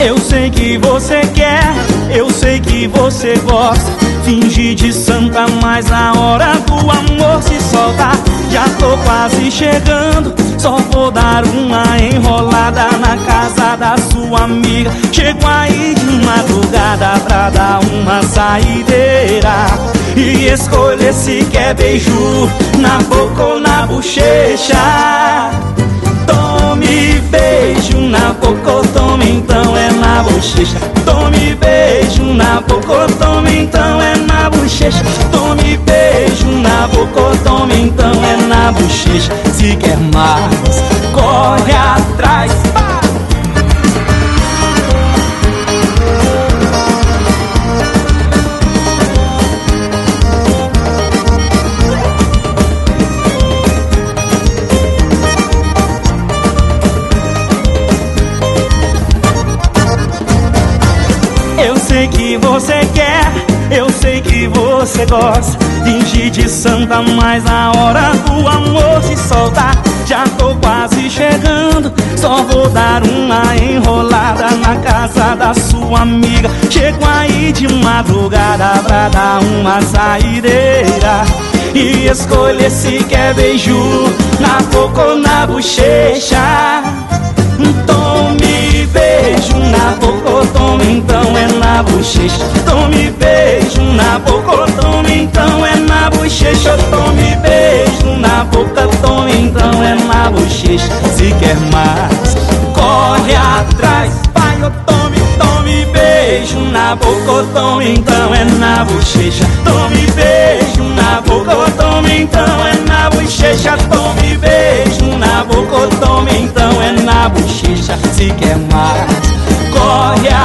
Eu sei que você quer, eu sei que você gosta. Finge de santa, mas a hora do amor se solta. Já tô quase chegando, só vou dar uma enrolada na casa da sua amiga. Chego aí de madrugada pra dar uma saideira e escolher se quer beijo na boca ou na bochecha. Tome beijo na boca ou tome então é na bochecha. Tome beijo na boca ou tome então é na bochecha. Tome beijo na boca ou tome então é na bochecha. Se quer mais, corre atrás. Eu sei que você quer, eu sei que você gosta. Finge de santa, mas a hora do amor se solta. Já tô quase chegando, só vou dar uma enrolada na casa da sua amiga. Chego aí de madrugada pra dar uma saideira e escolher se quer beijo na boca ou na bochecha. Tome beijo na boca ou tome então é na bochecha. Tome beijo na boca ou tome então é na bochecha. Tome beijo na boca, tome então é na bochecha. Se quer mais, corre atrás. Vai, eu tome beijo na boca ou tome então é na bochecha. Tome beijo na boca ou tome então é na bochecha. Tome beijo na boca ou tome então é na bochecha. Se quer mais, corre atrás.